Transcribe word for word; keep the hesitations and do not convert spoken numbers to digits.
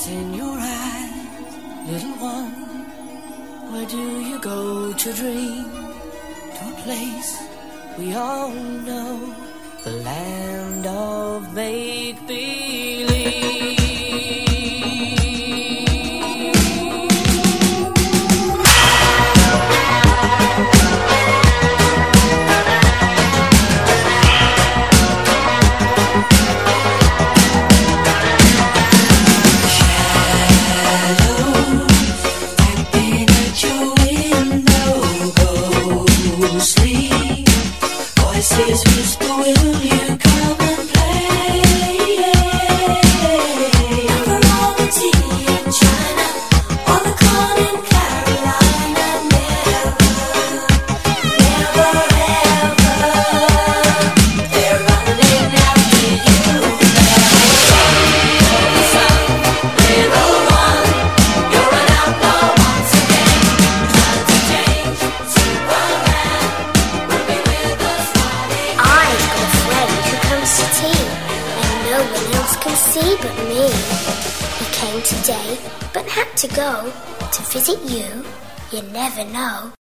in your eyes, little one. Where do you go to dream? To a place we all know, the land of make-believe. Voices whisper, will you come and play? Variety in China, on the corn in Carolina. Never, never, ever, they're running after you. Listen, little one, you're an outlaw once again. Trying to change Superman will be with us. I've got a friend who comes to tea, and no one else can see but me. He came today, but had to go to visit you. You never know.